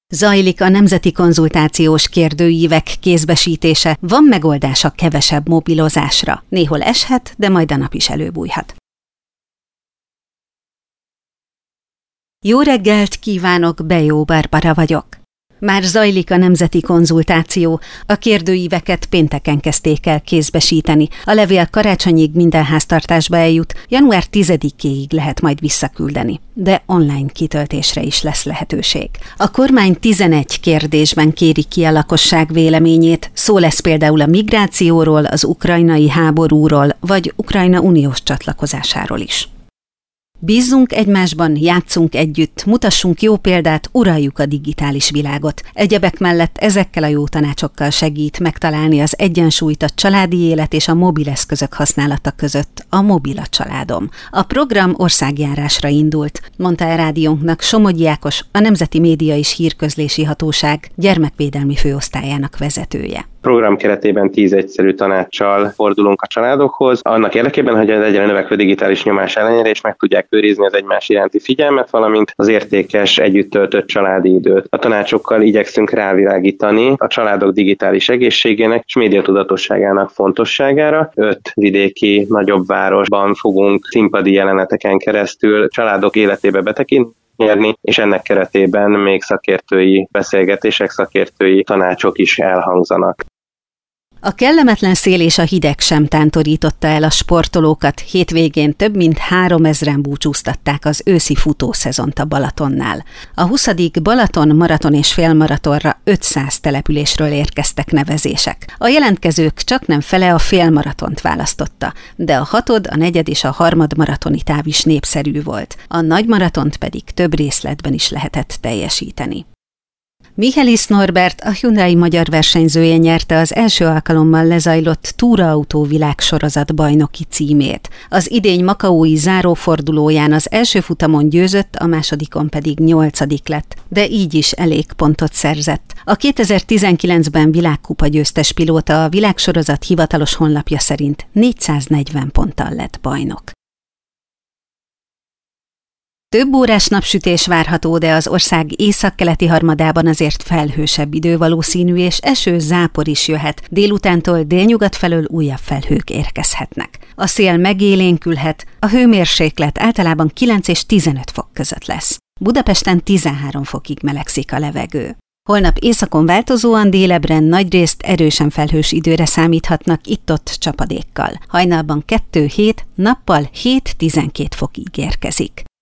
Zajlik a nemzeti konzultációs kérdőívek kézbesítése, van megoldás a kevesebb mobilozásra. Néhol eshet, de majd a nap is előbújhat. Jó reggelt kívánok, Bejó Barbara vagyok. Már zajlik a nemzeti konzultáció, a kérdőíveket pénteken kezdték el kézbesíteni. A levél karácsonyig minden háztartásba eljut, január 10-éig lehet majd visszaküldeni, de online kitöltésre is lesz lehetőség. A kormány 11 kérdésben kéri ki a lakosság véleményét, szó lesz például a migrációról, az ukrajnai háborúról, vagy Ukrajna uniós csatlakozásáról is. Bízzunk egymásban, játszunk együtt, mutassunk jó példát, uraljuk a digitális világot. Egyebek mellett ezekkel a jó tanácsokkal segít megtalálni az egyensúlyt a családi élet és a mobileszközök használata között, a Mobil a családom. A program országjárásra indult, mondta a rádiónknak Somogyi Ákos, a Nemzeti Média és Hírközlési Hatóság gyermekvédelmi főosztályának vezetője. Program keretében 10 egyszerű tanáccsal fordulunk a családokhoz, annak érdekében, hogy az egyre növekvő digitális nyomás ellenére is meg tudják őrizni az egymás iránti figyelmet, valamint az értékes, együtt töltött családi időt. A tanácsokkal igyekszünk rávilágítani a családok digitális egészségének és médiatudatosságának fontosságára. 5 vidéki nagyobb városban fogunk színpadi jeleneteken keresztül családok életébe betekinteni, és ennek keretében még szakértői beszélgetések, szakértői tanácsok is elhangzanak. A kellemetlen szél és a hideg sem tántorította el a sportolókat. Hétvégén több mint 3000-en búcsúztatták az őszi futószezont a Balatonnál. A 20. Balaton maraton és félmaratonra 500 településről érkeztek nevezések. A jelentkezők csaknem fele a félmaratont választotta, de a 6., a 4. és a 3. maratoni táv is népszerű volt. A nagymaratont pedig több részletben is lehetett teljesíteni. Michelis Norbert, a Hyundai magyar versenyzője nyerte az első alkalommal lezajlott túraautó világsorozat bajnoki címét. Az idény makaói zárófordulóján az első futamon győzött, a másodikon pedig 8. lett, de így is elég pontot szerzett. A 2019-ben világkupa győztes pilóta a világsorozat hivatalos honlapja szerint 440 ponttal lett bajnok. Több órás napsütés várható, de az ország északkeleti harmadában azért felhősebb idő valószínű, és eső-zápor is jöhet. Délutántól délnyugat felől újabb felhők érkezhetnek. A szél megélénkülhet, a hőmérséklet általában 9 és 15 fok között lesz. Budapesten 13 fokig melegszik a levegő. Holnap északon változóan, délebren nagyrészt erősen felhős időre számíthatnak itt-ott csapadékkal. Hajnalban 2-7, nappal 7-12 fokig érkezik.